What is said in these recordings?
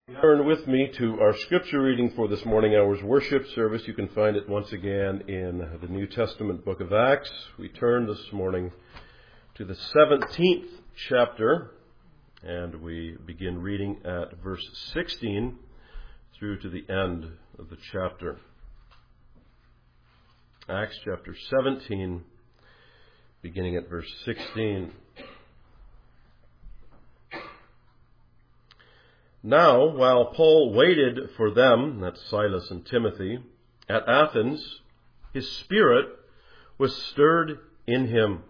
Turn with me to our scripture reading for this morning hour's worship service. You can find it once again in the New Testament book of Acts. We turn this morning to the 17th chapter, and we begin reading at verse 16 through to the end of the chapter. Acts chapter 17, beginning at verse 16. Now, while Paul waited for them, that's Silas and Timothy, at Athens, his spirit was stirred in him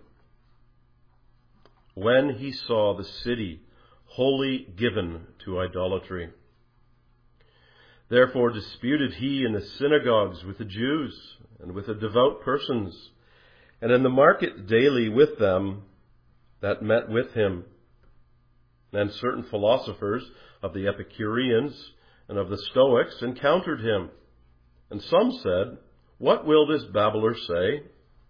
when he saw the city wholly given to idolatry. Therefore disputed he in the synagogues with the Jews and with the devout persons, and in the market daily with them that met with him. And certain philosophers of the Epicureans and of the Stoics encountered him. And some said, "What will this babbler say?"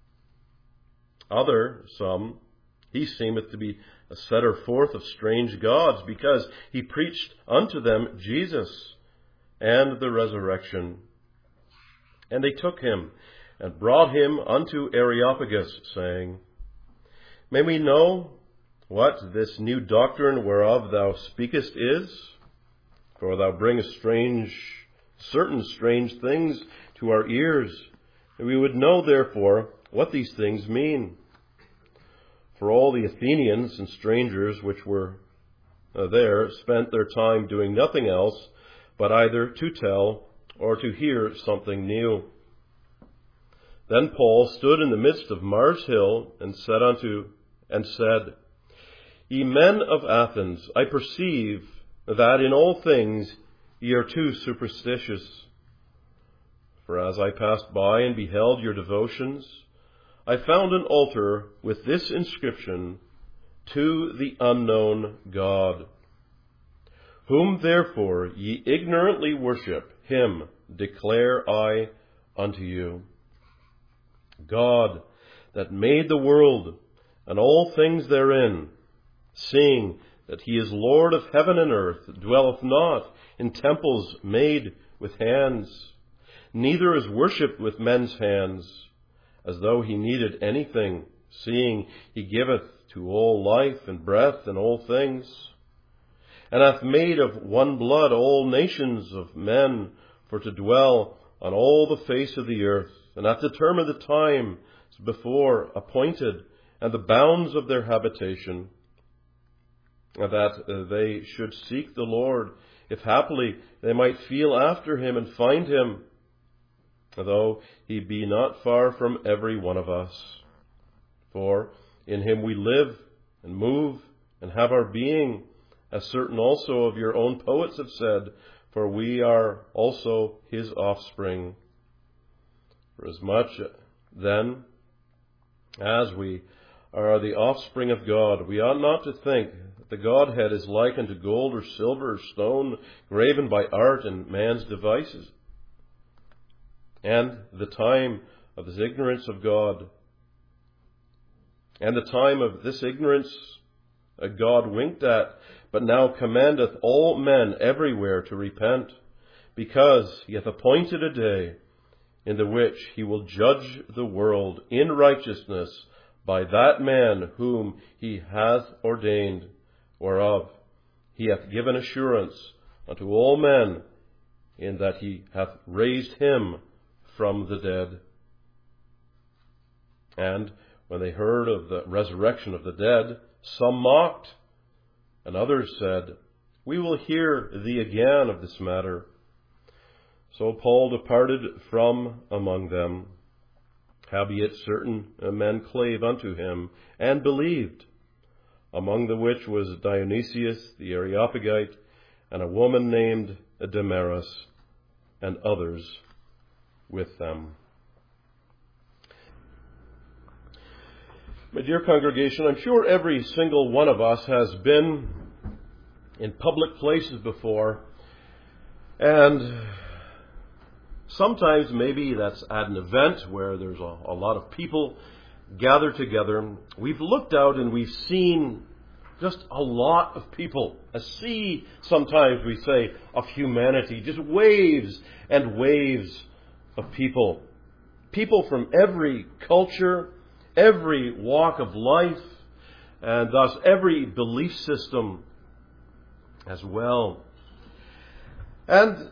Some, "He seemeth to be a setter forth of strange gods, because he preached unto them Jesus and the resurrection." And they took him and brought him unto Areopagus, saying, "May we know what this new doctrine whereof thou speakest is? For thou bringest certain strange things to our ears, and we would know therefore what these things mean." For all the Athenians and strangers which were there spent their time doing nothing else but either to tell or to hear something new. Then Paul stood in the midst of Mars Hill and said, "Ye men of Athens, I perceive that in all things ye are too superstitious. For as I passed by and beheld your devotions, I found an altar with this inscription, To the unknown God. Whom therefore ye ignorantly worship, him declare I unto you. God that made the world and all things therein, seeing that he is Lord of heaven and earth, dwelleth not in temples made with hands, neither is worshipped with men's hands, as though he needed anything, seeing he giveth to all life and breath and all things, and hath made of one blood all nations of men for to dwell on all the face of the earth, and hath determined the time before appointed and the bounds of their habitation, that they should seek the Lord, if haply they might feel after him and find him, though he be not far from every one of us. For in him we live and move and have our being, as certain also of your own poets have said, for we are also his offspring. For as much then as we are the offspring of God, we ought not to think that the Godhead is like unto gold or silver or stone, graven by art and man's devices. And the time of this ignorance of God, and the time of this ignorance God winked at, but now commandeth all men everywhere to repent, because he hath appointed a day in the which he will judge the world in righteousness by that man whom he hath ordained, whereof he hath given assurance unto all men, in that he hath raised him from the dead. And when they heard of the resurrection of the dead, some mocked, and others said, "We will hear thee again of this matter." So Paul departed from among them. Howbeit certain men clave unto him, and believed, among the which was Dionysius the Areopagite, and a woman named Damaris, and others with them. My dear congregation, I'm sure every single one of us has been in public places before, and sometimes maybe that's at an event where there's a lot of people gathered together. We've looked out and we've seen Just a lot of people. A sea, sometimes we say, of humanity. Just waves and waves of people. People from every culture, every walk of life, and thus every belief system as well. And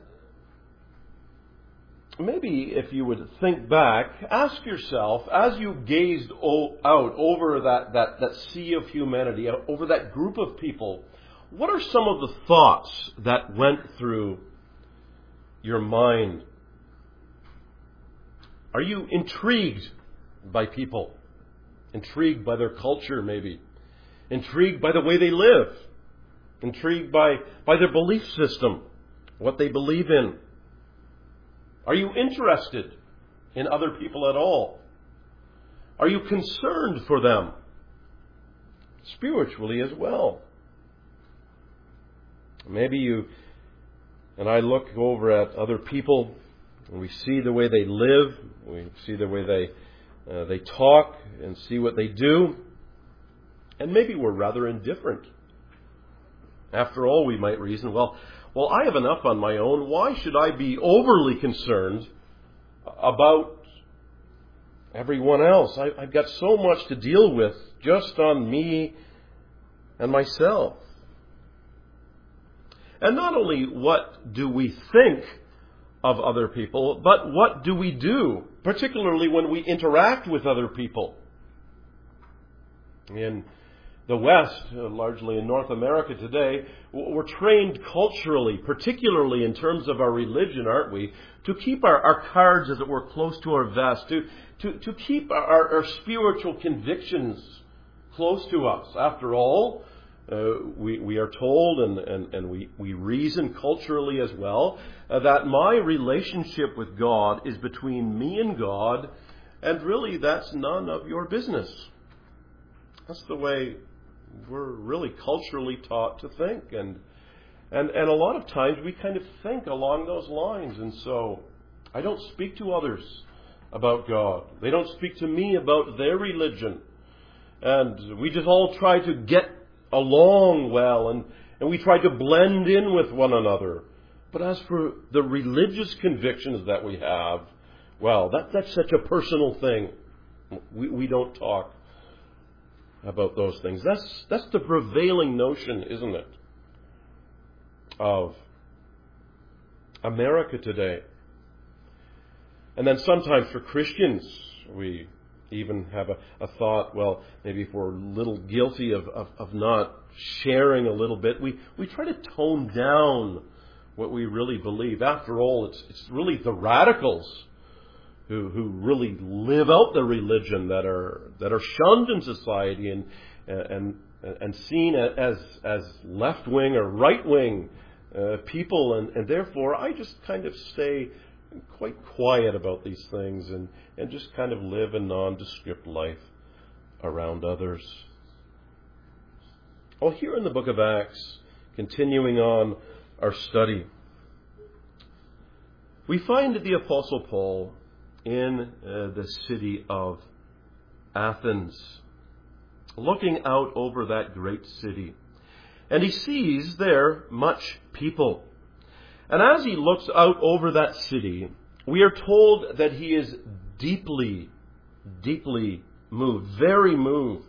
maybe if you would think back, ask yourself, as you gazed out over that sea of humanity, over that group of people, what are some of the thoughts that went through your mind? Are you intrigued by people? Intrigued by their culture, maybe? Intrigued by the way they live? Intrigued by their belief system? What they believe in? Are you interested in other people at all? Are you concerned for them? Spiritually as well. Maybe you and I look over at other people and we see the way they live, we see the way they talk and see what they do, and maybe we're rather indifferent. After all, we might reason, well, I have enough on my own. Why should I be overly concerned about everyone else? I've got so much to deal with just on me and myself. And not only what do we think of other people, but what do we do, particularly when we interact with other people? In the West, largely in North America today, we're trained culturally, particularly in terms of our religion, aren't we, to keep our cards, as it were, close to our vest, to keep our spiritual convictions close to us. After all, we are told, and we reason culturally as well, that my relationship with God is between me and God, and really that's none of your business. That's the way we're really culturally taught to think, and a lot of times we kind of think along those lines, and so I don't speak to others about God. They don't speak to me about their religion, and we just all try to get along well, and we try to blend in with one another. But as for the religious convictions that we have, well, that's such a personal thing. We don't talk about those things. That's the prevailing notion, isn't it, of America today. And then sometimes for Christians, we even have a thought, well, maybe if we're a little guilty of not sharing a little bit, we try to tone down what we really believe. After all, it's really the radicals who really live out their religion that are shunned in society and seen as left wing or right wing people, and therefore I just kind of stay quite quiet about these things and just kind of live a nondescript life around others. Well, here in the book of Acts, continuing on our study, we find the Apostle Paul in the city of Athens, looking out over that great city. And he sees there much people. And as he looks out over that city, we are told that he is deeply, deeply moved, very moved.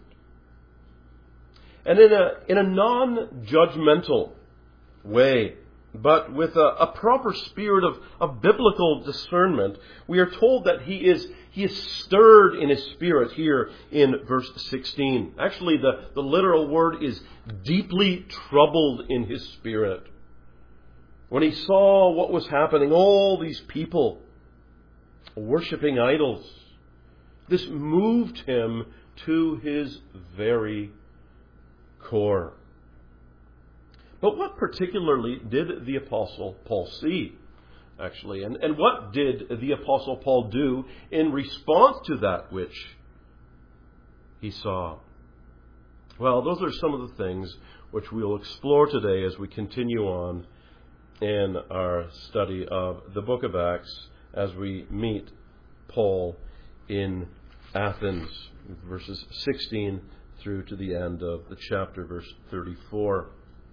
And in a non-judgmental way, but with a proper spirit of biblical discernment, we are told that he is stirred in his spirit here in verse 16. Actually, the literal word is deeply troubled in his spirit. When he saw what was happening, all these people worshiping idols, this moved him to his very core. But what particularly did the Apostle Paul see, actually? And what did the Apostle Paul do in response to that which he saw? Well, those are some of the things which we'll explore today as we continue on in our study of the book of Acts as we meet Paul in Athens, verses 16 through to the end of the chapter, verse 34.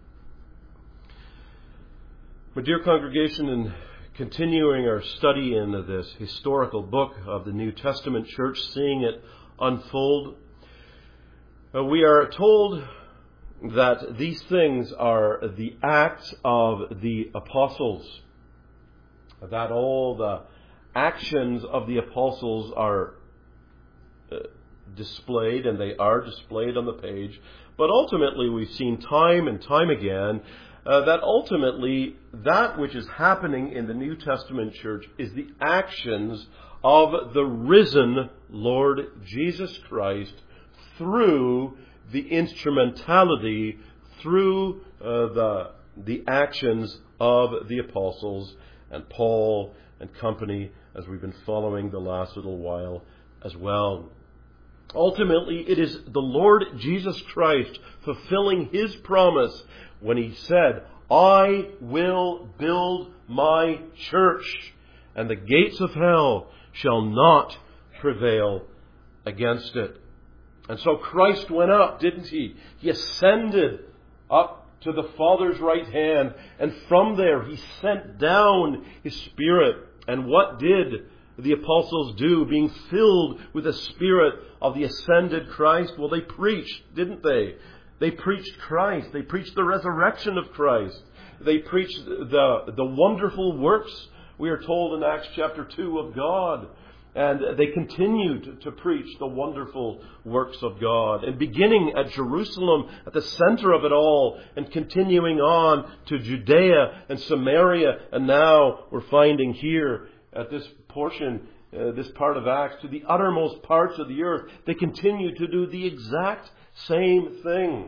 My dear congregation, in continuing our study in this historical book of the New Testament church, seeing it unfold, we are told that these things are the acts of the apostles, that all the actions of the apostles are displayed, and they are displayed on the page. But ultimately, we've seen time and time again that ultimately that which is happening in the New Testament church is the actions of the risen Lord Jesus Christ through the instrumentality, through the actions of the apostles and Paul and company, as we've been following the last little while as well. Ultimately, it is the Lord Jesus Christ fulfilling His promise when He said, "I will build my church, and the gates of hell shall not prevail against it." And so Christ went up, didn't He? He ascended up to the Father's right hand, and from there He sent down His Spirit. And what did the apostles do, being filled with the Spirit of the ascended Christ? Well, they preached, didn't they? They preached Christ. They preached the resurrection of Christ. They preached the wonderful works, we are told in Acts chapter 2, of God. And they continued to preach the wonderful works of God. And beginning at Jerusalem, at the center of it all, and continuing on to Judea and Samaria, and now we're finding here at this portion, this part of Acts, to the uttermost parts of the earth, they continue to do the exact same thing.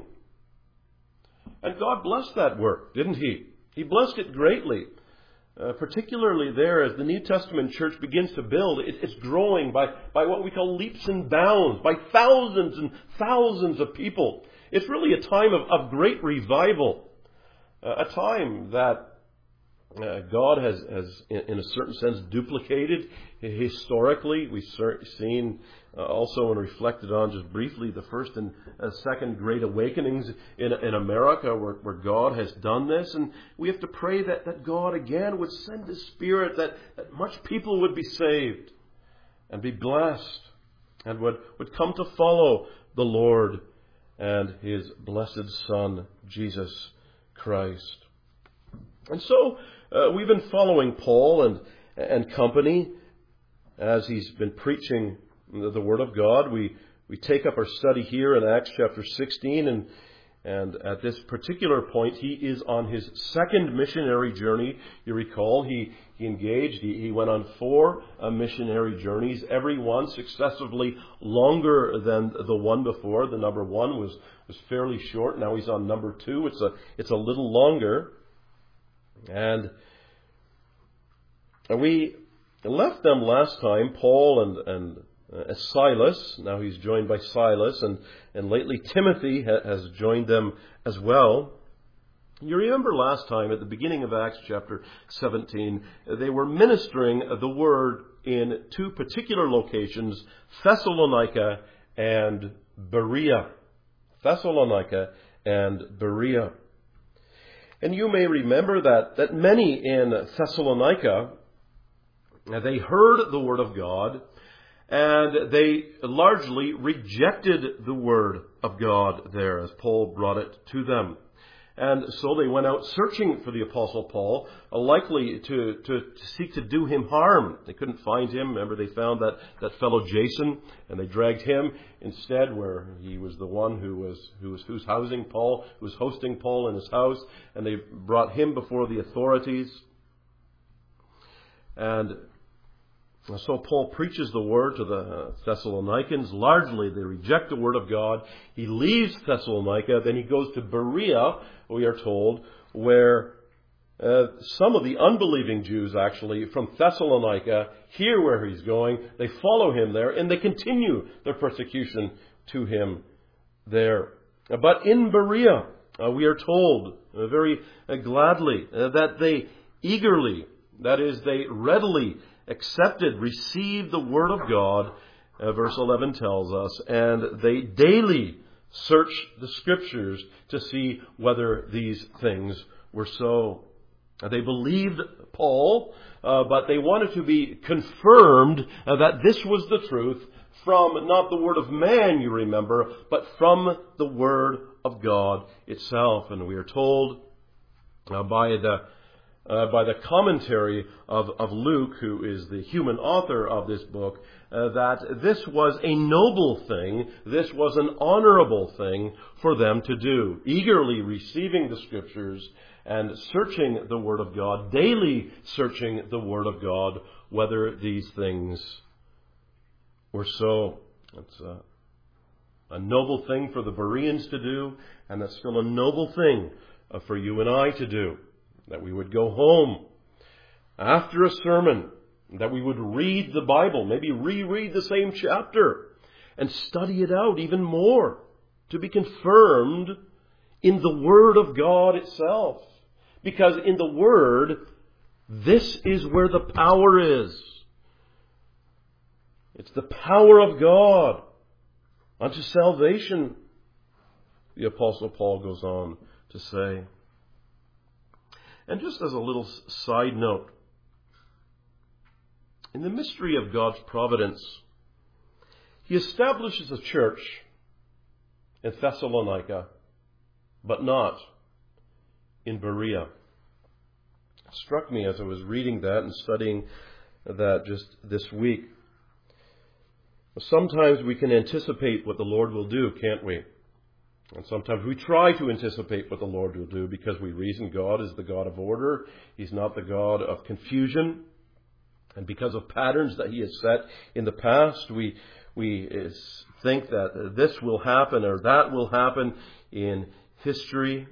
And God blessed that work, didn't He? He blessed it greatly. Particularly there, as the New Testament church begins to build, it's growing by what we call leaps and bounds, by thousands and thousands of people. It's really a time of great revival, a time that God has, in a certain sense, duplicated historically. We've seen also and reflected on just briefly the first and second Great Awakenings in America where God has done this. And we have to pray that God again would send His Spirit, that much people would be saved and be blessed and would come to follow the Lord and His blessed Son, Jesus Christ. And so we've been following Paul and company as he's been preaching the Word of God. We take up our study here in Acts chapter 16, and at this particular point, he is on his second missionary journey. You recall, he engaged, he went on 4 missionary journeys, every one successively longer than the one before. The number 1 was fairly short. Now he's on number 2. It's a little longer. And we left them last time, Paul and Silas. Now he's joined by Silas, and lately Timothy has joined them as well. You remember last time at the beginning of Acts chapter 17, they were ministering the word in 2 particular locations, Thessalonica and Berea. Thessalonica and Berea. And you may remember that many in Thessalonica, they heard the Word of God, and they largely rejected the Word of God there as Paul brought it to them. And so they went out searching for the Apostle Paul, likely to seek to do him harm. They couldn't find him. Remember, they found that fellow Jason, and they dragged him instead, where he was the one who was housing Paul, who was hosting Paul in his house, and they brought him before the authorities. And so Paul preaches the word to the Thessalonians. Largely, they reject the word of God. He leaves Thessalonica, then he goes to Berea, we are told, where some of the unbelieving Jews, actually, from Thessalonica, hear where he's going. They follow him there, and they continue their persecution to him there. But in Berea, we are told very gladly that they eagerly, that is, they readily received the word of God, verse 11 tells us, and they daily search the Scriptures to see whether these things were so. They believed Paul, but they wanted to be confirmed that this was the truth from not the word of man, you remember, but from the word of God itself. And we are told by the commentary of Luke, who is the human author of this book, that this was a noble thing, this was an honorable thing for them to do, eagerly receiving the Scriptures and searching the Word of God, daily searching the Word of God, whether these things were so. It's a noble thing for the Bereans to do, and that's still a noble thing for you and I to do. That we would go home after a sermon, that we would read the Bible, maybe reread the same chapter, and study it out even more, to be confirmed in the Word of God itself. Because in the Word, this is where the power is. It's the power of God unto salvation, the Apostle Paul goes on to say. And just as a little side note, in the mystery of God's providence, He establishes a church in Thessalonica, but not in Berea. It struck me as I was reading that and studying that just this week. Sometimes we can anticipate what the Lord will do, can't we? And sometimes we try to anticipate what the Lord will do because we reason God is the God of order. He's not the God of confusion. And because of patterns that He has set in the past, we think that this will happen or that will happen in history.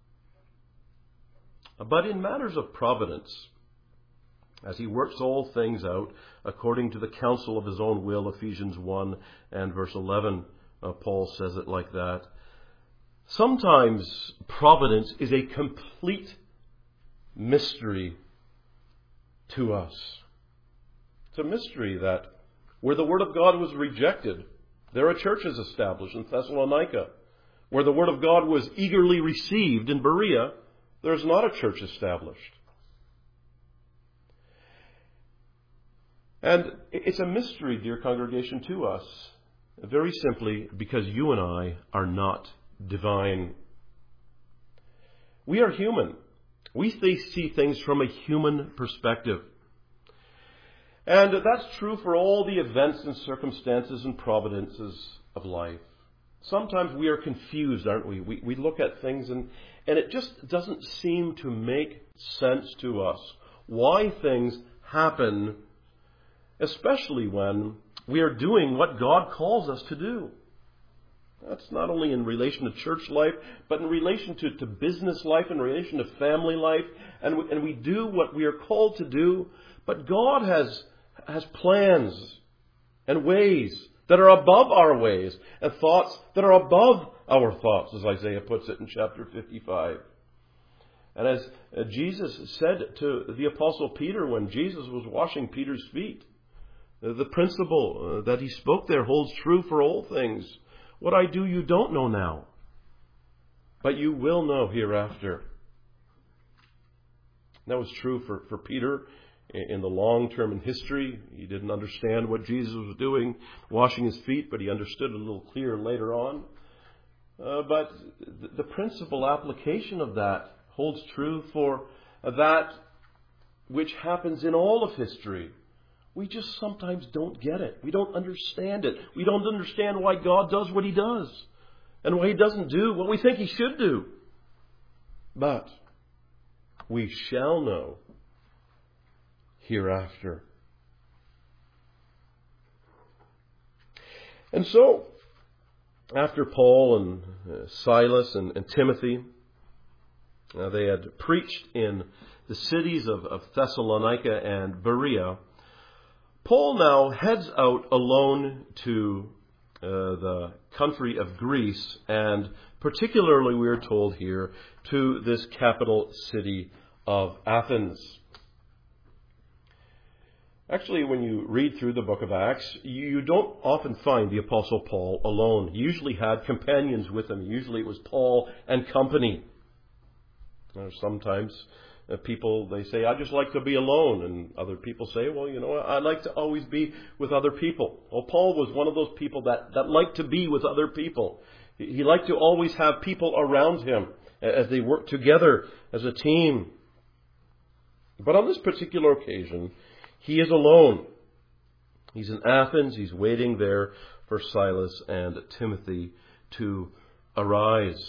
But in matters of providence, as He works all things out according to the counsel of His own will, Ephesians 1 and verse 11, Paul says it like that. Sometimes providence is a complete mystery to us. It's a mystery that where the Word of God was rejected, there are churches established in Thessalonica. Where the Word of God was eagerly received in Berea, there's not a church established. And it's a mystery, dear congregation, to us, very simply because you and I are not divine. We are human. We see things from a human perspective. And that's true for all the events and circumstances and providences of life. Sometimes we are confused, aren't we? We look at things and it just doesn't seem to make sense to us why things happen, especially when we are doing what God calls us to do. That's not only in relation to church life, but in relation to business life, in relation to family life. And we do what we are called to do. But God has plans and ways that are above our ways, and thoughts that are above our thoughts, as Isaiah puts it in chapter 55. And as Jesus said to the Apostle Peter when Jesus was washing Peter's feet, the principle that he spoke there holds true for all things. What I do you don't know now, but you will know hereafter. That was true for Peter in the long term in history. He didn't understand what Jesus was doing, washing his feet, but he understood a little clearer later on. But the principal application of that holds true for that which happens in all of history. We just sometimes don't get it. We don't understand it. We don't understand why God does what He does and why He doesn't do what we think He should do. But we shall know hereafter. And so, after Paul and Silas and Timothy, they had preached in the cities of Thessalonica and Berea, Paul now heads out alone to the country of Greece, and particularly, we are told here, to this capital city of Athens. Actually, when you read through the book of Acts, you don't often find the Apostle Paul alone. He usually had companions with him. Usually it was Paul and company. Sometimes people, they say, I just like to be alone. And other people say, well, I like to always be with other people. Well, Paul was one of those people that liked to be with other people. He liked to always have people around him as they worked together as a team. But on this particular occasion, he is alone. He's in Athens. He's waiting there for Silas and Timothy to arise.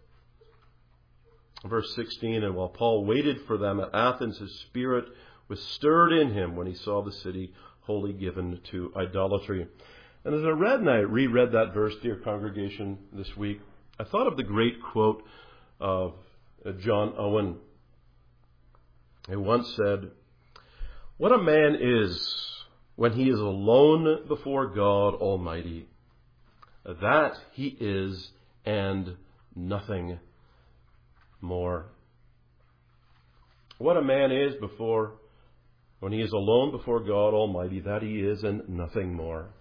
Verse 16, and while Paul waited for them at Athens, his spirit was stirred in him when he saw the city wholly given to idolatry. And as I read and I reread that verse, dear congregation, this week, I thought of the great quote of John Owen, who once said, "What a man is when he is alone before God Almighty, that he is and nothing more." What a man is when he is alone before God Almighty, that he is and nothing more.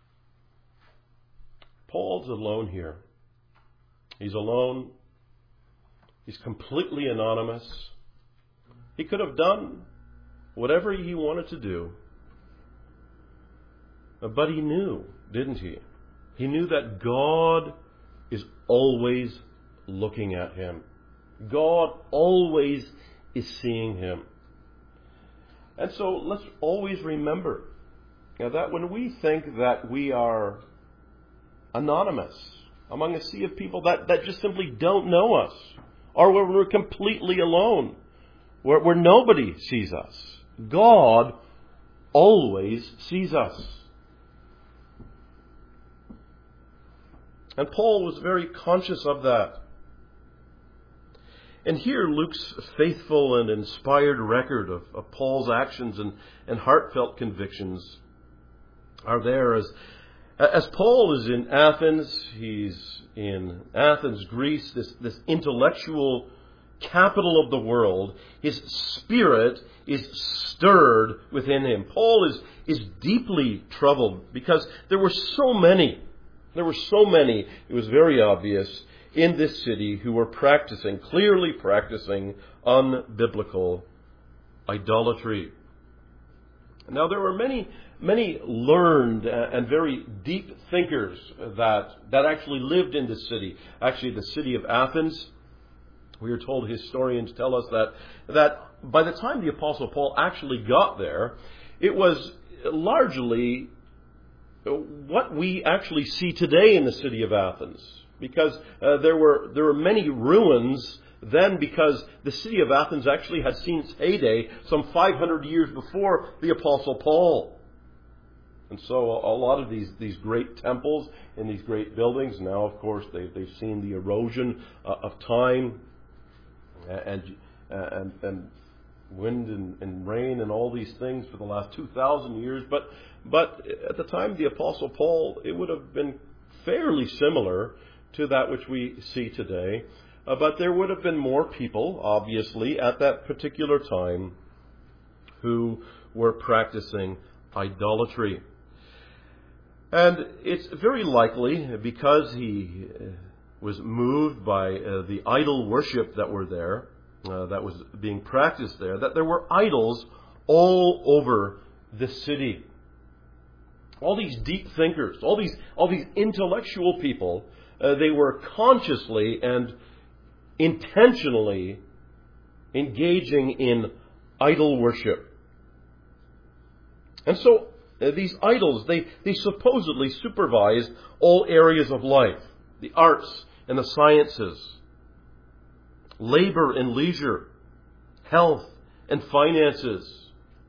Paul's alone here. He's alone. He's completely anonymous. He could have done whatever he wanted to do. But he knew, didn't he? He knew that God is always looking at him. God always is seeing him. And so let's always remember that when we think that we are anonymous among a sea of people that just simply don't know us, or when we're completely alone, where nobody sees us, God always sees us. And Paul was very conscious of that. And here Luke's faithful and inspired record of Paul's actions and heartfelt convictions are there. As Paul is in Athens, he's in Athens, Greece, this intellectual capital of the world. His spirit is stirred within him. Paul is deeply troubled because there were so many, it was very obvious, in this city who were clearly practicing unbiblical idolatry. Now there were many learned and very deep thinkers that actually lived in this city. Actually, the city of Athens, we are told, historians tell us that by the time the Apostle Paul actually got there, it was largely what we actually see today in the city of Athens. Because there were many ruins then, because the city of Athens actually had seen its heyday some 500 years before the Apostle Paul. And so a lot of these great temples and these great buildings, now of course they've seen the erosion of time and wind and rain and all these things for the last 2,000 years. But at the time of the Apostle Paul, it would have been fairly similar to that which we see today. But there would have been more people, obviously, at that particular time who were practicing idolatry. And it's very likely, because he was moved by the idol worship that were there, that was being practiced there, that there were idols all over the city. All these deep thinkers, all these intellectual people, they were consciously and intentionally engaging in idol worship. And so these idols, they supposedly supervised all areas of life: the arts and the sciences, labor and leisure, health and finances,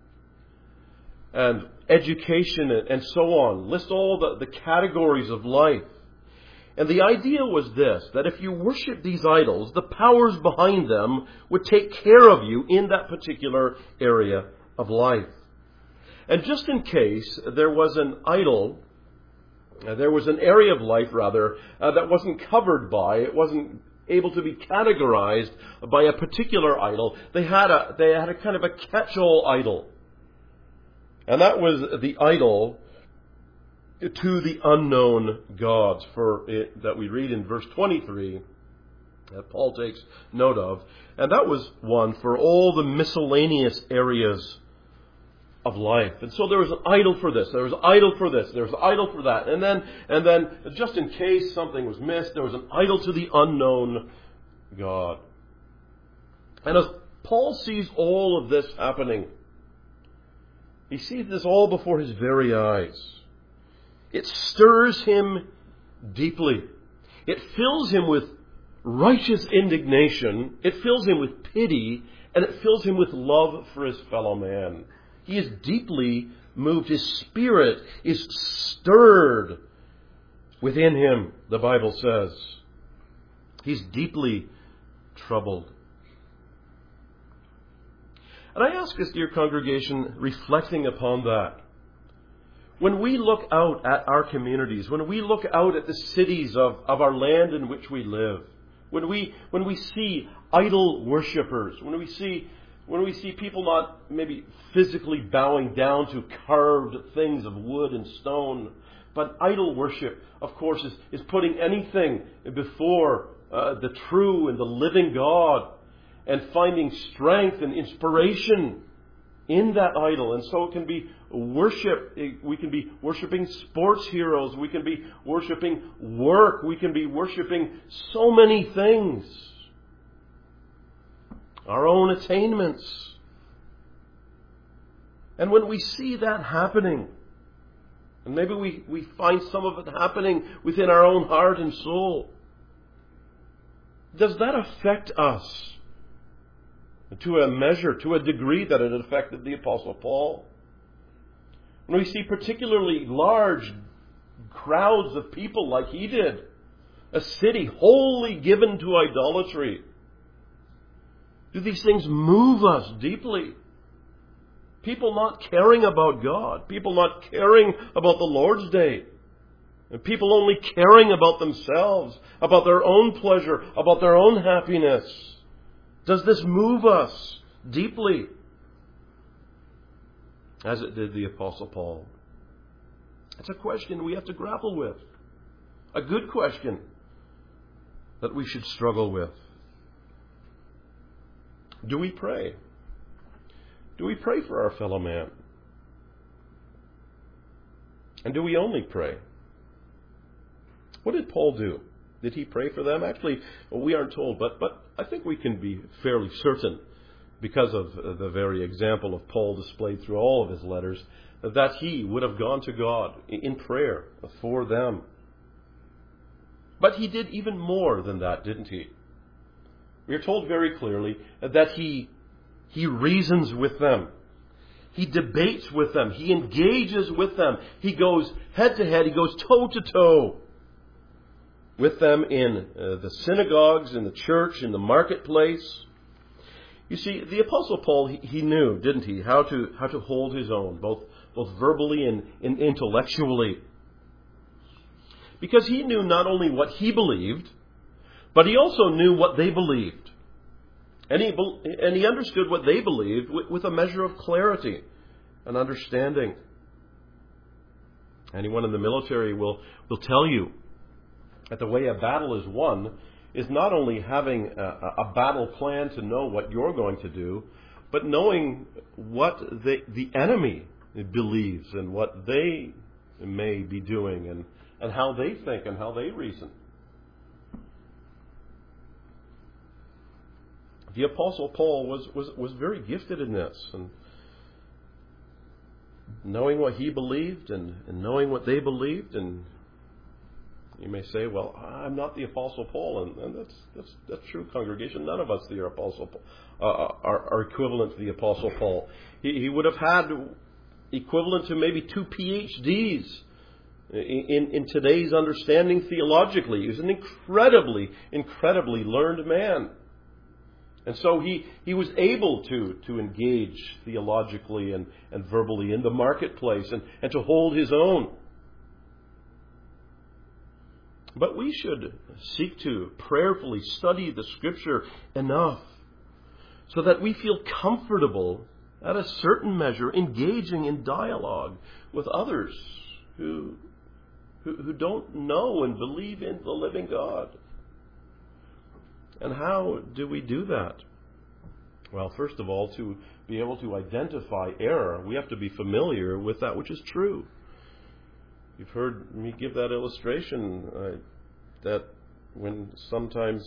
and education and so on. List all the categories of life. And the idea was this, that if you worship these idols, the powers behind them would take care of you in that particular area of life. And just in case there was an idol, there was an area of life, rather, that wasn't covered by, it wasn't able to be categorized by a particular idol, they had a kind of a catch-all idol. And that was the idol to the unknown gods, that we read in verse 23, that Paul takes note of. And that was one for all the miscellaneous areas of life. And so there was an idol for this, there was an idol for this, there was an idol for that. And then just in case something was missed, there was an idol to the unknown God. And as Paul sees all of this happening, he sees this all before his very eyes. It stirs him deeply. It fills him with righteous indignation. It fills him with pity. And it fills him with love for his fellow man. He is deeply moved. His spirit is stirred within him, the Bible says. He's deeply troubled. And I ask this, dear congregation, reflecting upon that. When we look out at our communities, when we look out at the cities of our land in which we live, when we see idol worshippers, when we see people not maybe physically bowing down to carved things of wood and stone, but idol worship, of course, is putting anything before the true and the living God, and finding strength and inspiration in that idol. And so it can be worship. We can be worshiping sports heroes. We can be worshiping work. We can be worshiping so many things. Our own attainments. And when we see that happening, and maybe we find some of it happening within our own heart and soul, does that affect us? To a measure, to a degree that it affected the Apostle Paul. When we see particularly large crowds of people like he did, a city wholly given to idolatry, do these things move us deeply? People not caring about God, people not caring about the Lord's Day, and people only caring about themselves, about their own pleasure, about their own happiness. Does this move us deeply, as it did the Apostle Paul? It's a question we have to grapple with. A good question that we should struggle with. Do we pray? Do we pray for our fellow man? And do we only pray? What did Paul do? Did he pray for them? Actually, we aren't told, but I think we can be fairly certain, because of the very example of Paul displayed through all of his letters, that he would have gone to God in prayer for them. But he did even more than that, didn't he? We are told very clearly that he reasons with them. He debates with them. He engages with them. He goes head to head. He goes toe to toe with them in the synagogues, in the church, in the marketplace. You see, the Apostle Paul, he knew, didn't he, how to hold his own, both verbally and intellectually. Because he knew not only what he believed, but he also knew what they believed. And he understood what they believed with a measure of clarity and understanding. Anyone in the military will tell you that the way a battle is won is not only having a battle plan to know what you're going to do, but knowing what the enemy believes and what they may be doing and how they think and how they reason. The Apostle Paul was very gifted in this, and knowing what he believed and knowing what they believed. And you may say, well, I'm not the Apostle Paul, and that's true, congregation. None of us are Apostle Paul, are equivalent to the Apostle Paul. He would have had equivalent to maybe 2 PhDs in today's understanding theologically. He was an incredibly learned man. And so he was able to engage theologically and verbally in the marketplace and to hold his own. But we should seek to prayerfully study the Scripture enough so that we feel comfortable at a certain measure, engaging in dialogue with others who don't know and believe in the living God. And how do we do that? Well, first of all, to be able to identify error, we have to be familiar with that which is true. You've heard me give that illustration that when sometimes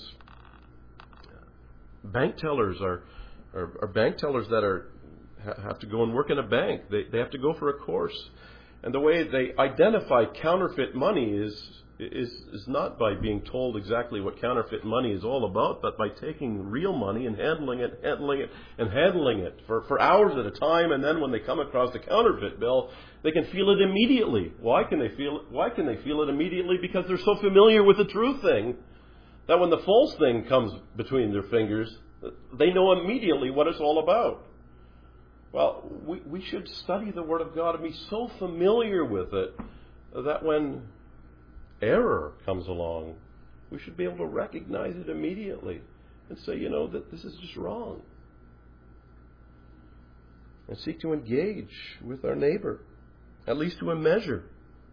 bank tellers are bank tellers that have to go and work in a bank. They have to go for a course. And the way they identify counterfeit money is not by being told exactly what counterfeit money is all about, but by taking real money and handling it for hours at a time, and then when they come across the counterfeit bill, they can feel it immediately. Why can they feel it immediately? Because they're so familiar with the true thing that when the false thing comes between their fingers, they know immediately what it's all about. Well, we should study the Word of God and be so familiar with it that when error comes along, we should be able to recognize it immediately and say, that this is just wrong. And seek to engage with our neighbor, at least to a measure,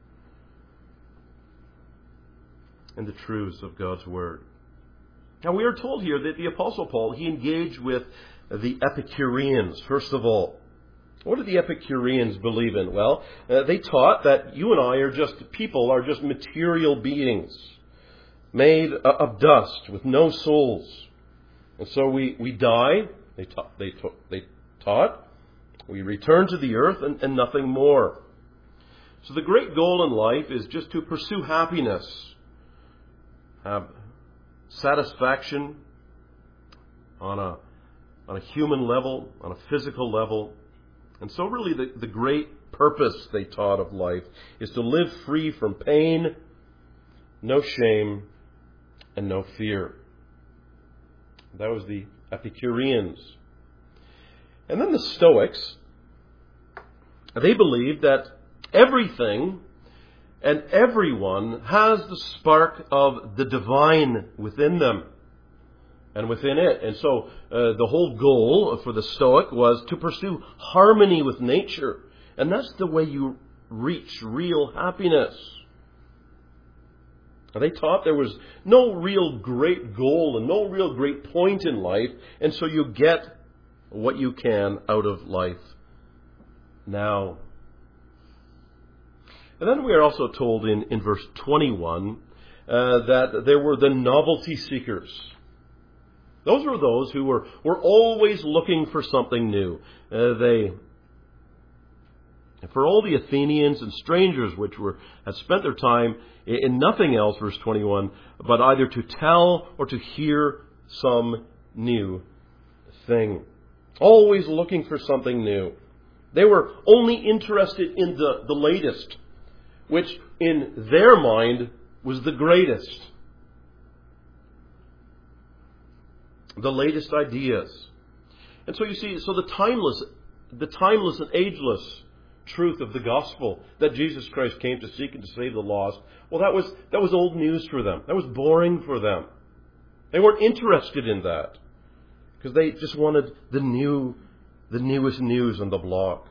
in the truths of God's Word. Now we are told here that the Apostle Paul, he engaged with the Epicureans, first of all. What did the Epicureans believe in? Well, they taught that you and I are just material beings, made of dust, with no souls. And so we die, they taught, we return to the earth and nothing more. So the great goal in life is just to pursue happiness, have satisfaction on a human level, on a physical level. And so really the great purpose, they taught, of life is to live free from pain, no shame, and no fear. That was the Epicureans. And then the Stoics, they believed that everything and everyone has the spark of the divine within them and within it. And so the whole goal for the Stoic was to pursue harmony with nature. And that's the way you reach real happiness. They taught there was no real great goal and no real great point in life. And so you get what you can out of life now. And then we are also told in verse 21 that there were the novelty seekers. Those were those who were always looking for something new. For all the Athenians and strangers which had spent their time in nothing else, verse 21, but either to tell or to hear some new thing. Always looking for something new. They were only interested in the latest, which in their mind was the greatest. The latest ideas. And so you see, the timeless and ageless truth of the gospel that Jesus Christ came to seek and to save the lost, well, that was old news for them. That was boring for them. They weren't interested in that because they just wanted the newest news on the block.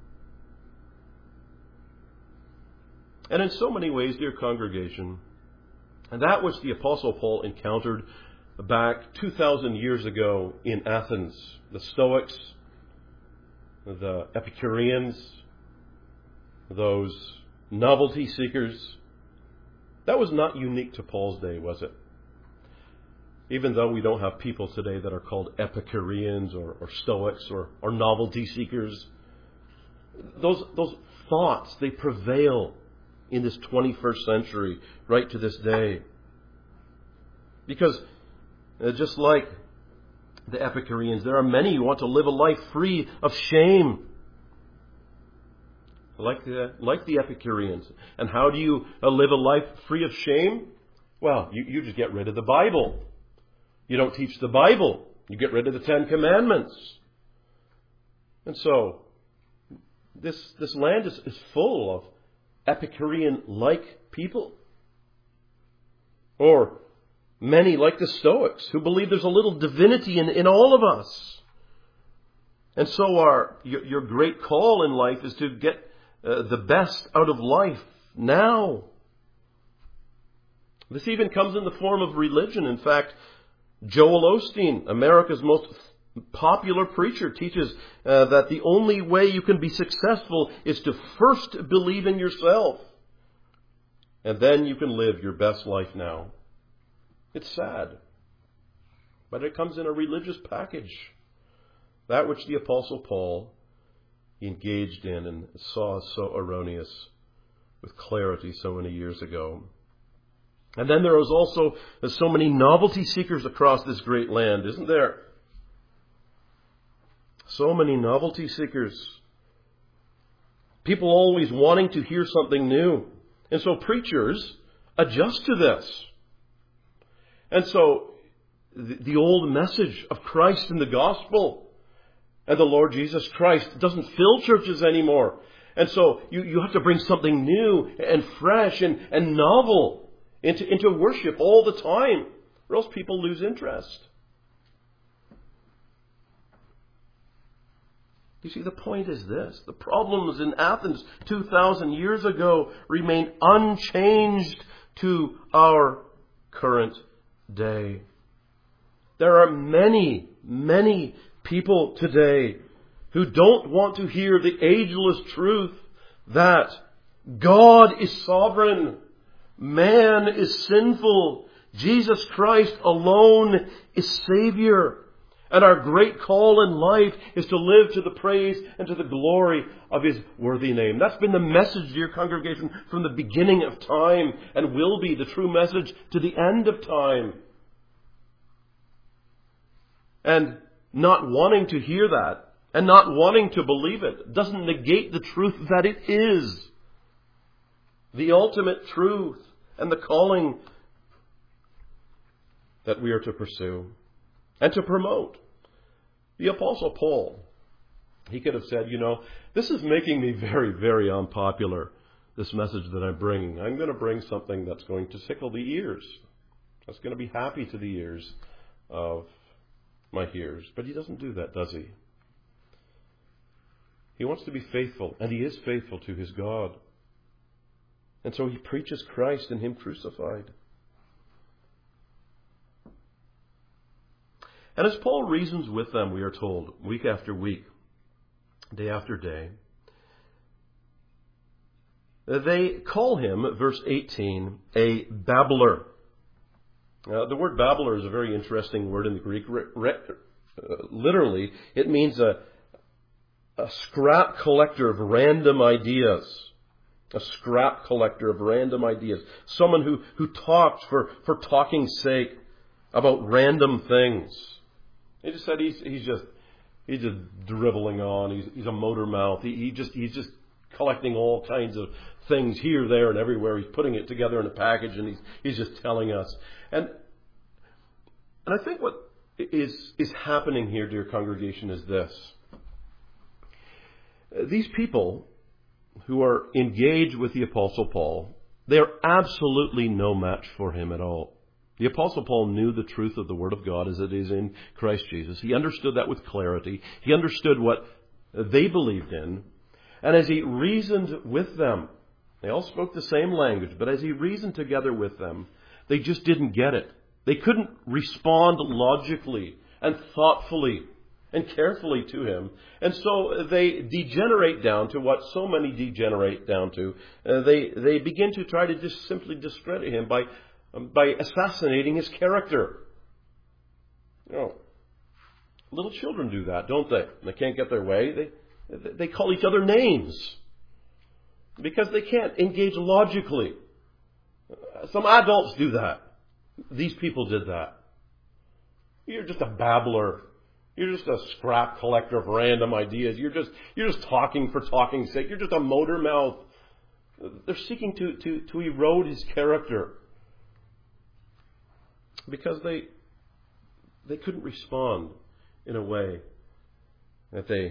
And in so many ways, dear congregation, and that which the Apostle Paul encountered back 2,000 years ago in Athens, the Stoics, the Epicureans, those novelty seekers, that was not unique to Paul's day, was it? Even though we don't have people today that are called Epicureans or Stoics or novelty seekers, those thoughts, they prevail in this 21st century, right to this day. Because just like the Epicureans, there are many who want to live a life free of shame. Like the Epicureans. And how do you live a life free of shame? Well, you just get rid of the Bible. You don't teach the Bible. You get rid of the Ten Commandments. And so, this land is full of Epicurean-like people. Or many like the Stoics who believe there's a little divinity in all of us. And so your great call in life is to get the best out of life now. This even comes in the form of religion. In fact, Joel Osteen, America's most popular preacher, teaches that the only way you can be successful is to first believe in yourself. And then you can live your best life now. It's sad. But it comes in a religious package. That which the Apostle Paul engaged in and saw so erroneous with clarity so many years ago. And then there is also so many novelty seekers across this great land, isn't there? So many novelty seekers. People always wanting to hear something new. And so preachers adjust to this. And so the old message of Christ in the gospel and the Lord Jesus Christ doesn't fill churches anymore. And so you have to bring something new and fresh and novel into worship all the time, or else people lose interest. You see, the point is this. The problems in Athens 2,000 years ago remain unchanged to our current day. There are many, many people today who don't want to hear the ageless truth that God is sovereign, man is sinful, Jesus Christ alone is Savior. And our great call in life is to live to the praise and to the glory of His worthy name. That's been the message, dear congregation, from the beginning of time, and will be the true message to the end of time. And not wanting to hear that, and not wanting to believe it, doesn't negate the truth that it is the ultimate truth and the calling that we are to pursue and to promote. The Apostle Paul, he could have said, this is making me very, very unpopular, this message that I'm bringing. I'm going to bring something that's going to tickle the ears. That's going to be happy to the ears of my hearers. But he doesn't do that, does he? He wants to be faithful, and he is faithful to his God. And so he preaches Christ and Him crucified. And as Paul reasons with them, we are told, week after week, day after day, they call him, verse 18, a babbler. The word babbler is a very interesting word in the Greek. Literally, it means a scrap collector of random ideas. A scrap collector of random ideas. Someone who talks for talking's sake about random things. He just said he's just dribbling on. He's a motor mouth. He's just collecting all kinds of things here, there, and everywhere. He's putting it together in a package, and he's just telling us. And I think what is happening here, dear congregation, is this. These people who are engaged with the Apostle Paul, they are absolutely no match for him at all. The Apostle Paul knew the truth of the Word of God as it is in Christ Jesus. He understood that with clarity. He understood what they believed in. And as he reasoned with them, they all spoke the same language, but as he reasoned together with them, they just didn't get it. They couldn't respond logically and thoughtfully and carefully to him. And so they degenerate down to what so many degenerate down to. They begin to try to just simply discredit him by assassinating his character. Little children do that, don't they? They can't get their way. They call each other names because they can't engage logically. Some adults do that. These people did that. You're just a babbler. You're just a scrap collector of random ideas. You're just talking for talking's sake. You're just a motor mouth. They're seeking to erode his character because they couldn't respond in a way that they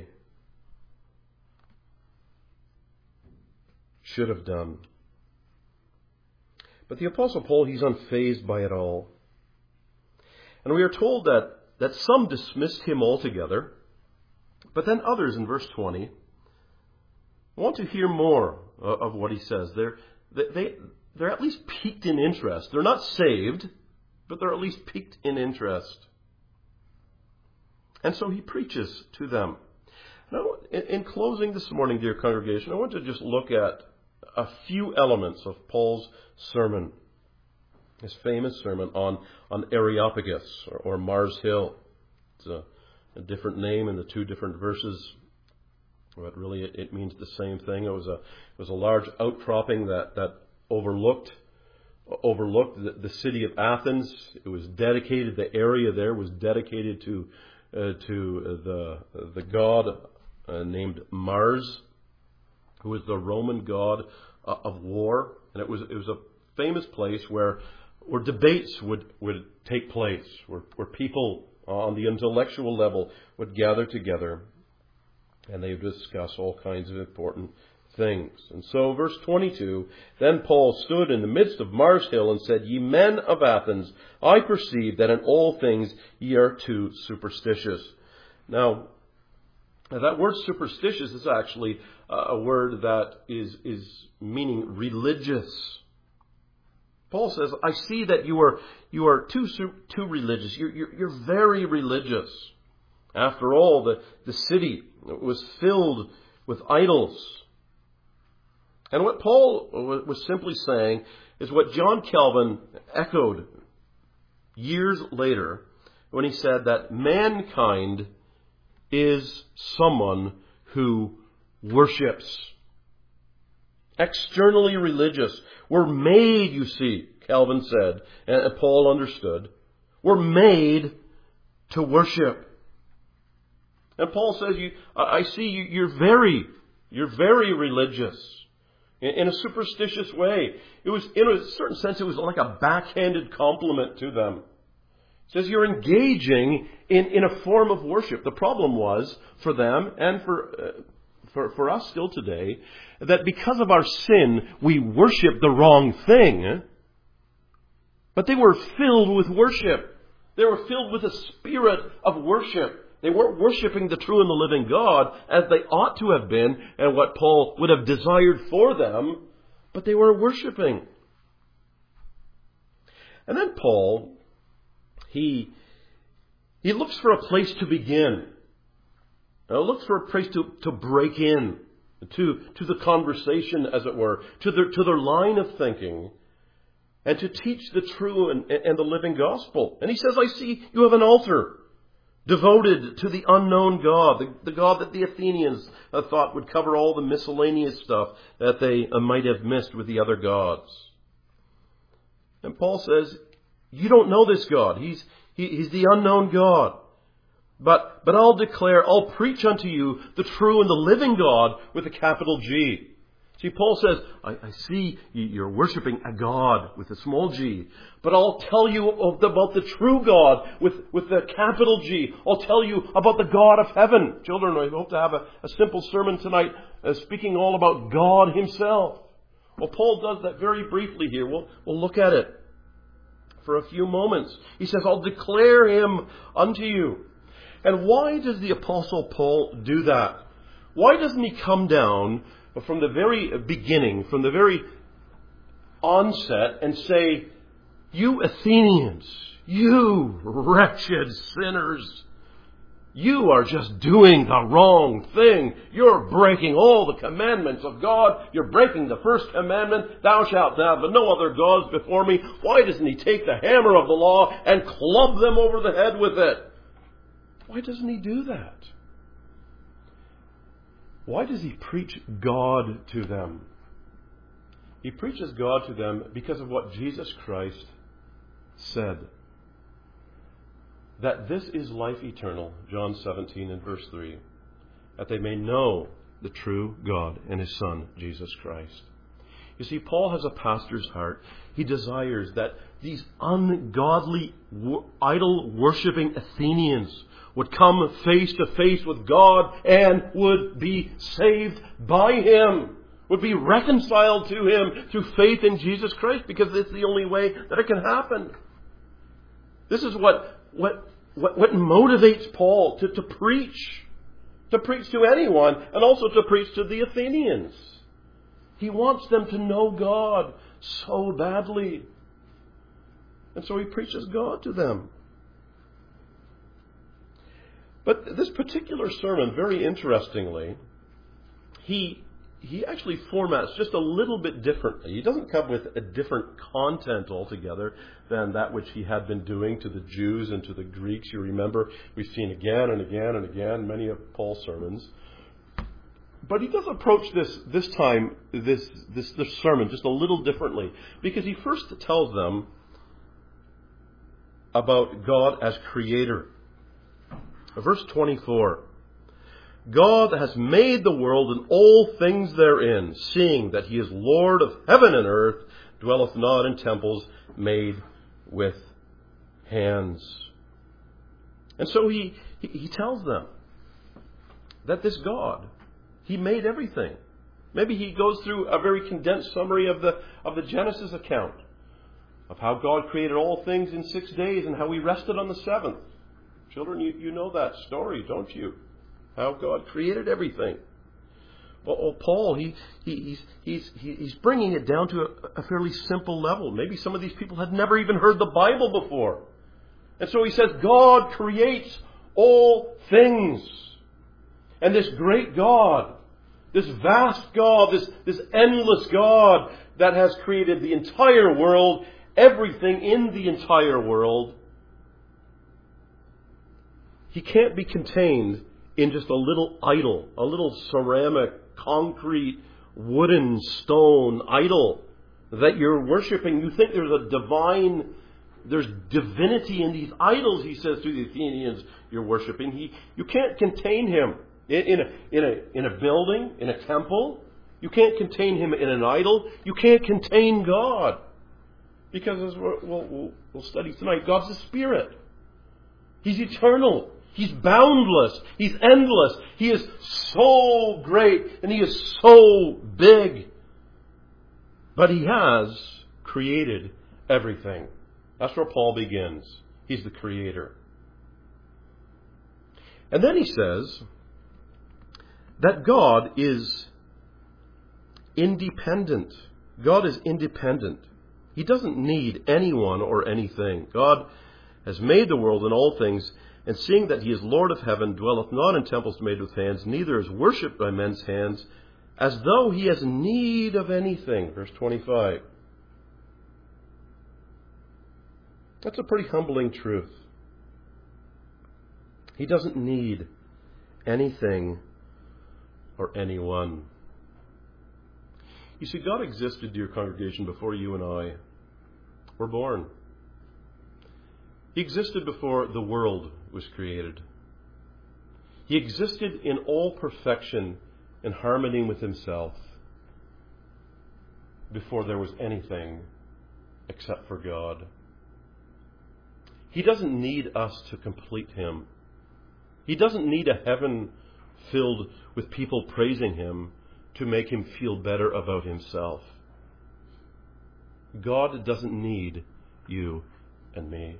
should have done. But the Apostle Paul, he's unfazed by it all. And we are told that some dismissed him altogether, But then others in verse 20 want to hear more of what he says. They're at least piqued in interest. They're not saved, but they're at least piqued in interest. And so he preaches to them. Now, in closing this morning, dear congregation, I want to just look at a few elements of Paul's sermon, his famous sermon on Areopagus, or Mars Hill. It's a different name in the two different verses, but really it means the same thing. It was a large outcropping that overlooked the city of Athens. It was dedicated. The area there was dedicated to the god named Mars, who was the Roman god of war, and it was a famous place where debates would take place, where people on the intellectual level would gather together, and they would discuss all kinds of important things. And so, verse 22, then Paul stood in the midst of Mars Hill and said, Ye men of Athens, I perceive that in all things ye are too superstitious. Now, that word superstitious is actually a word that is meaning religious. Paul says, I see that you are too religious. You're very religious. After all, the city was filled with idols. And what Paul was simply saying is what John Calvin echoed years later when he said that mankind is someone who worships. Externally religious. We're made, you see, Calvin said, and Paul understood, we're made to worship. And Paul says, I see you're very religious. In a superstitious way. It was, in a certain sense, it was like a backhanded compliment to them. It says you're engaging in a form of worship. The problem was, for them and for us still today, that because of our sin, we worship the wrong thing. But they were filled with worship. They were filled with a spirit of worship. They weren't worshiping the true and the living God as they ought to have been and what Paul would have desired for them, but they were worshiping. And then Paul, he looks for a place to begin. Looks for a place to break in to the conversation, as it were, to their line of thinking, and to teach the true and the living gospel. And he says, I see you have an altar devoted to the unknown God, the God that the Athenians thought would cover all the miscellaneous stuff that they might have missed with the other gods. And Paul says, you don't know this God. He's the unknown God. But I'll preach unto you the true and the living God with a capital G. See, Paul says, I see you're worshiping a God with a small g, but I'll tell you about the true God with the capital G. I'll tell you about the God of heaven. Children, I hope to have a simple sermon tonight speaking all about God himself. Well, Paul does that very briefly here. We'll look at it for a few moments. He says, I'll declare him unto you. And why does the Apostle Paul do that? Why doesn't he come down from the very beginning, from the very onset, and say, you Athenians, you wretched sinners, you are just doing the wrong thing. You're breaking all the commandments of God. You're breaking the first commandment, thou shalt have no other gods before me. Why doesn't he take the hammer of the law and club them over the head with it? Why doesn't he do that? Why does he preach God to them? He preaches God to them because of what Jesus Christ said. That this is life eternal, John 17 and verse 3. That they may know the true God and his Son, Jesus Christ. You see, Paul has a pastor's heart. He desires that these ungodly, idol-worshipping Athenians would come face to face with God and would be saved by him, would be reconciled to him through faith in Jesus Christ, because it's the only way that it can happen. This is what motivates Paul to preach. to preach to anyone, and also to preach to the Athenians. He wants them to know God so badly. And so he preaches God to them. But this particular sermon, very interestingly, he actually formats just a little bit differently. He doesn't come with a different content altogether than that which he had been doing to the Jews and to the Greeks. You remember, we've seen again and again and again many of Paul's sermons. But he does approach this sermon just a little differently, because he first tells them about God as creator. Verse 24. God has made the world and all things therein, seeing that he is Lord of heaven and earth, dwelleth not in temples made with hands. And so he tells them that this God, he made everything. Maybe he goes through a very condensed summary of the Genesis account, of how God created all things in 6 days and how he rested on the seventh. Children, you know that story, don't you? How God created everything. Well, Paul, he's bringing it down to a fairly simple level. Maybe some of these people had never even heard the Bible before. And so he says, God creates all things. And this great God, this vast God, this endless God that has created the entire world, everything in the entire world, he can't be contained in just a little idol, a little ceramic, concrete, wooden, stone idol that you're worshiping. You think there's divinity in these idols, he says to the Athenians you're worshiping. You can't contain him in a building, in a temple. You can't contain him in an idol. You can't contain God. Because as we'll study tonight, God's a spirit. He's eternal. He's boundless. He's endless. He is so great and he is so big. But he has created everything. That's where Paul begins. He's the creator. And then he says that God is independent. God is independent. He doesn't need anyone or anything. God has made the world and all things, and seeing that he is Lord of heaven, dwelleth not in temples made with hands, neither is worshipped by men's hands, as though he has need of anything. Verse 25. That's a pretty humbling truth. He doesn't need anything or anyone. You see, God existed, dear congregation, before you and I were born. He existed before the world was created. He existed in all perfection and harmony with himself before there was anything except for God. He doesn't need us to complete him. He doesn't need a heaven filled with people praising him to make him feel better about himself. God doesn't need you and me.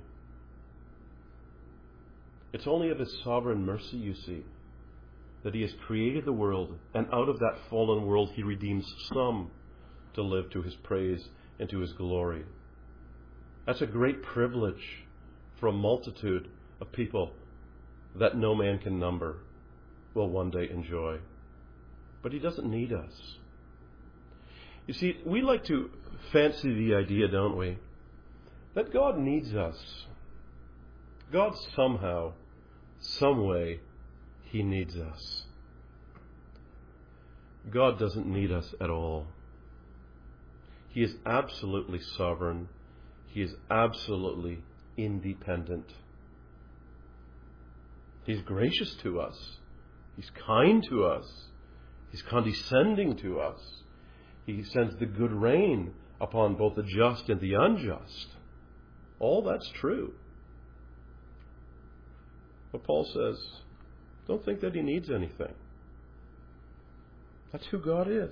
It's only of his sovereign mercy, you see, that he has created the world, and out of that fallen world he redeems some to live to his praise and to his glory. That's a great privilege for a multitude of people that no man can number will one day enjoy. But he doesn't need us. You see, we like to fancy the idea, don't we, that God needs us. God somehow, some way, he needs us. God doesn't need us at all. He is absolutely sovereign. He is absolutely independent. He's gracious to us. He's kind to us. He's condescending to us. He sends the good rain upon both the just and the unjust. All that's true. But Paul says, don't think that he needs anything. That's who God is.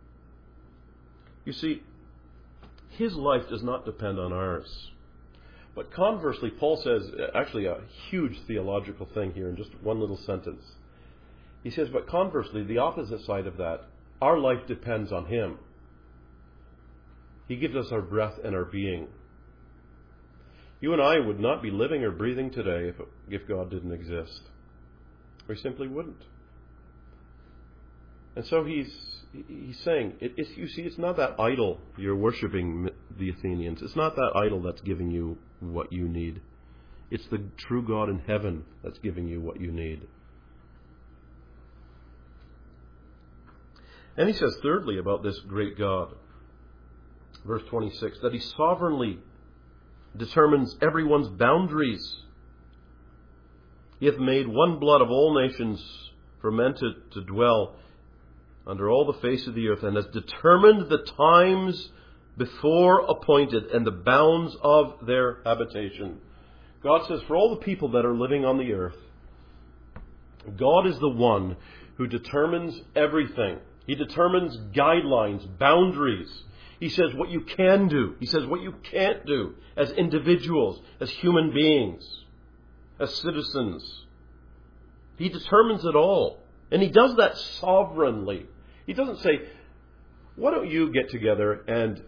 You see, his life does not depend on ours. But conversely, Paul says, actually a huge theological thing here in just one little sentence. He says, but conversely, the opposite side of that, our life depends on Him. He gives us our breath and our being. You and I would not be living or breathing today if God didn't exist. We simply wouldn't. And so he's saying, you see, it's not that idol you're worshipping, the Athenians. It's not that idol that's giving you what you need. It's the true God in heaven that's giving you what you need. And he says, thirdly, about this great God, verse 26, that He sovereignly determines everyone's boundaries. He hath made one blood of all nations for men to dwell under all the face of the earth, and has determined the times before appointed and the bounds of their habitation. God says, for all the people that are living on the earth, God is the one who determines everything. He determines guidelines, boundaries. He says what you can do. He says what you can't do as individuals, as human beings, as citizens. He determines it all. And He does that sovereignly. He doesn't say, why don't you get together and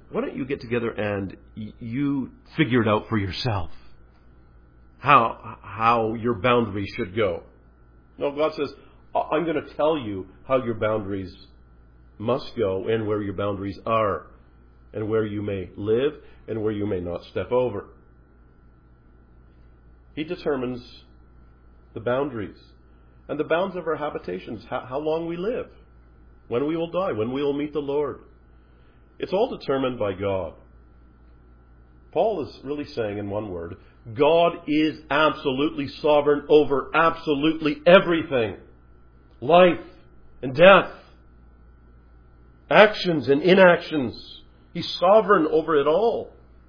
you figure it out for yourself how your boundaries should go. No, God says, I'm going to tell you how your boundaries must go and where your boundaries are and where you may live and where you may not step over. He determines the boundaries and the bounds of our habitations, how long we live, when we will die, when we will meet the Lord. It's all determined by God. Paul is really saying in one word, God is absolutely sovereign over absolutely everything. Life and death, actions and inactions. He's sovereign over it all.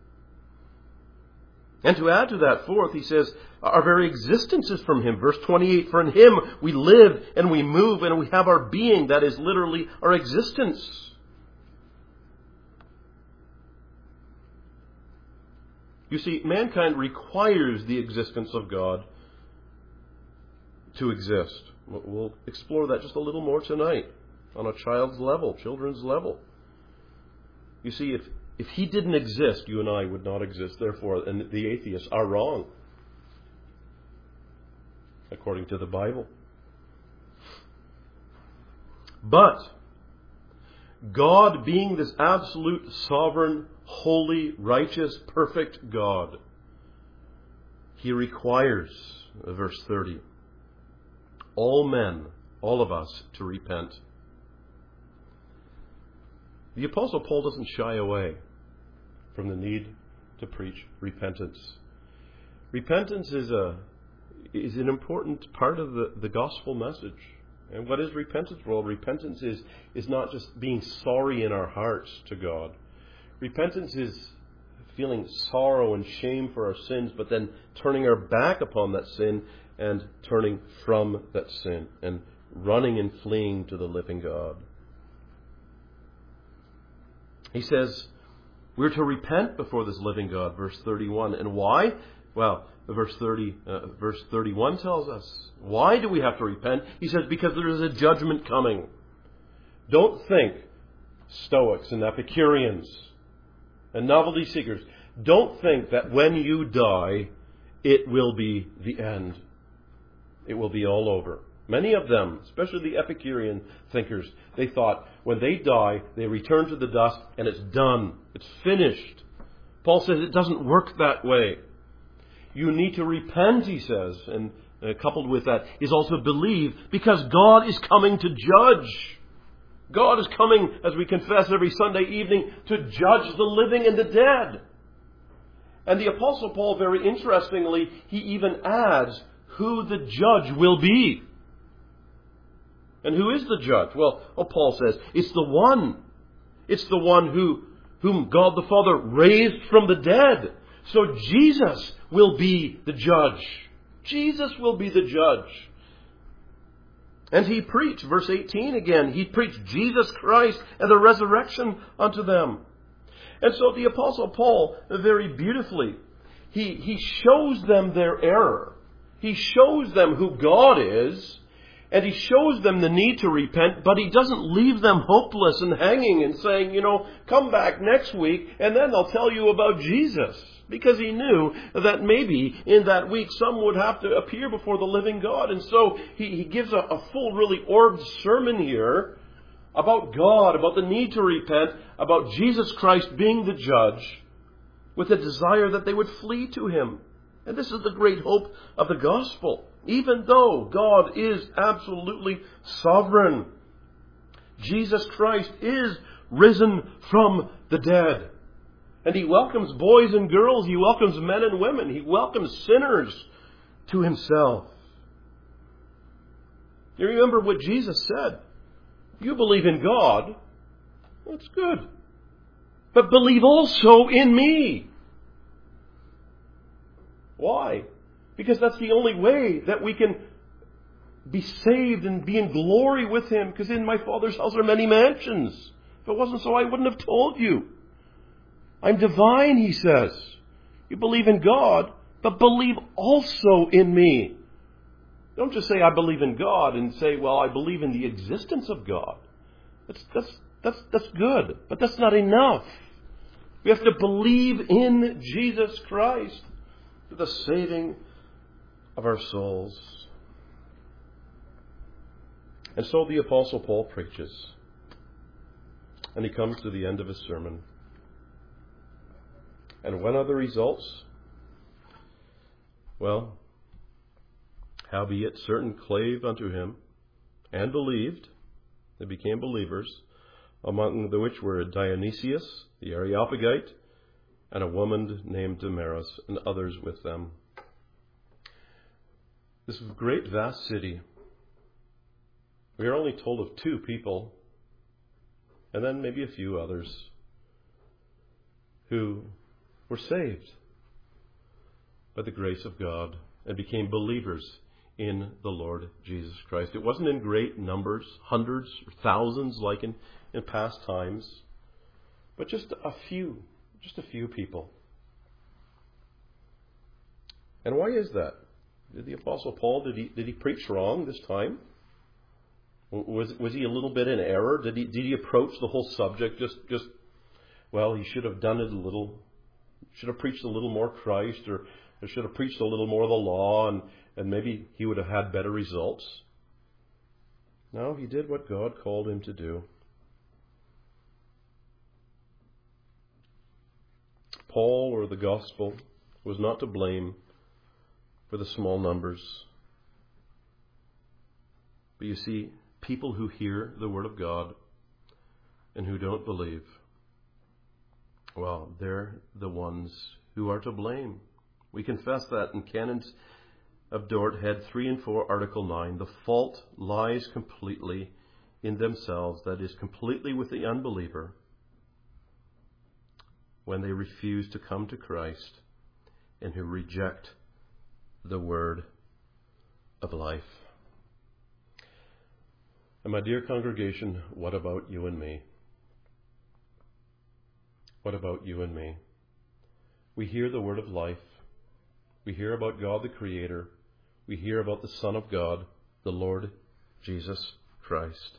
And to add to that, fourth, he says, our very existence is from Him. Verse 28, for in Him we live and we move and we have our being. That is literally our existence. You see, mankind requires the existence of God to exist. We'll explore that just a little more tonight on a children's level. You see, if He didn't exist, you and I would not exist. Therefore, and the atheists are wrong, according to the Bible. But God, being this absolute, sovereign, holy, righteous, perfect God, He requires, verse 30, all men, all of us, to repent. The Apostle Paul doesn't shy away from the need to preach repentance. Repentance is an important part of the gospel message. And what is repentance? Well, repentance is not just being sorry in our hearts to God. Repentance is feeling sorrow and shame for our sins, but then turning our back upon that sin and turning from that sin and running and fleeing to the living God. He says we're to repent before this living God, verse 31. And why? Well, verse 31 tells us. Why do we have to repent? He says because there is a judgment coming. Don't think, Stoics and Epicureans and novelty seekers, don't think that when you die, it will be the end. It will be all over. Many of them, especially the Epicurean thinkers, they thought when they die, they return to the dust and it's done. It's finished. Paul says it doesn't work that way. You need to repent, he says, and coupled with that is also believe, because God is coming to judge. God is coming, as we confess every Sunday evening, to judge the living and the dead. And the Apostle Paul, very interestingly, he even adds who the judge will be. And who is the judge? Well, Paul says, it's the one. It's the one whom God the Father raised from the dead. So Jesus will be the judge. Jesus will be the judge. And he preached, verse 18 again, he preached Jesus Christ and the resurrection unto them. And so the Apostle Paul, very beautifully, He shows them their error. He shows them who God is. And He shows them the need to repent, but He doesn't leave them hopeless and hanging and saying, come back next week and then I'll tell you about Jesus. Because He knew that maybe in that week some would have to appear before the living God. And so He gives a full, really orbed sermon here about God, about the need to repent, about Jesus Christ being the judge, with a desire that they would flee to Him. And this is the great hope of the gospel. Even though God is absolutely sovereign, Jesus Christ is risen from the dead. And He welcomes boys and girls. He welcomes men and women. He welcomes sinners to Himself. You remember what Jesus said. You believe in God. That's good. But believe also in me. Why? Because that's the only way that we can be saved and be in glory with Him. Because in my Father's house are many mansions. If it wasn't so, I wouldn't have told you. I'm divine, He says. You believe in God, but believe also in me. Don't just say, I believe in God, and say, well, I believe in the existence of God. That's good, but that's not enough. We have to believe in Jesus Christ for the saving of our souls. And so the Apostle Paul preaches. And he comes to the end of his sermon. And what are the results? Well, howbeit certain clave unto him, and believed, they became believers, among the which were Dionysius, the Areopagite, and a woman named Damaris, and others with them. This great vast city, we are only told of 2 people, and then maybe a few others, who were saved by the grace of God and became believers in the Lord Jesus Christ. It wasn't in great numbers, hundreds or thousands like in past times, but just a few people. And why is that? Did the Apostle Paul, did he preach wrong this time? Was he a little bit in error? Did he approach the whole subject just well, he should have done it a little, should have preached a little more Christ, or should have preached a little more of the law, and maybe he would have had better results? No, he did what God called him to do. Paul, or the gospel, was not to blame for the small numbers. But you see, people who hear the Word of God and who don't believe, well, they're the ones who are to blame. We confess that in Canons of Dort, Head 3 and 4, Article 9. The fault lies completely in themselves, that is, completely with the unbeliever, when they refuse to come to Christ and who reject the word of life. And my dear congregation, what about you and me? What about you and me? We hear the word of life. We hear about God the Creator. We hear about the Son of God, the Lord Jesus Christ.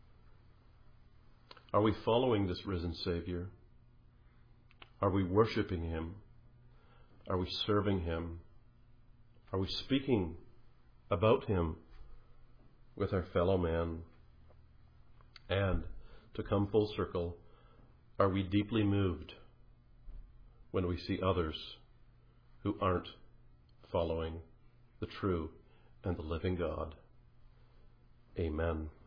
Are we following this risen Savior? Are we worshiping Him? Are we serving Him? Are we speaking about Him with our fellow man? And, to come full circle, are we deeply moved when we see others who aren't following the true and the living God? Amen.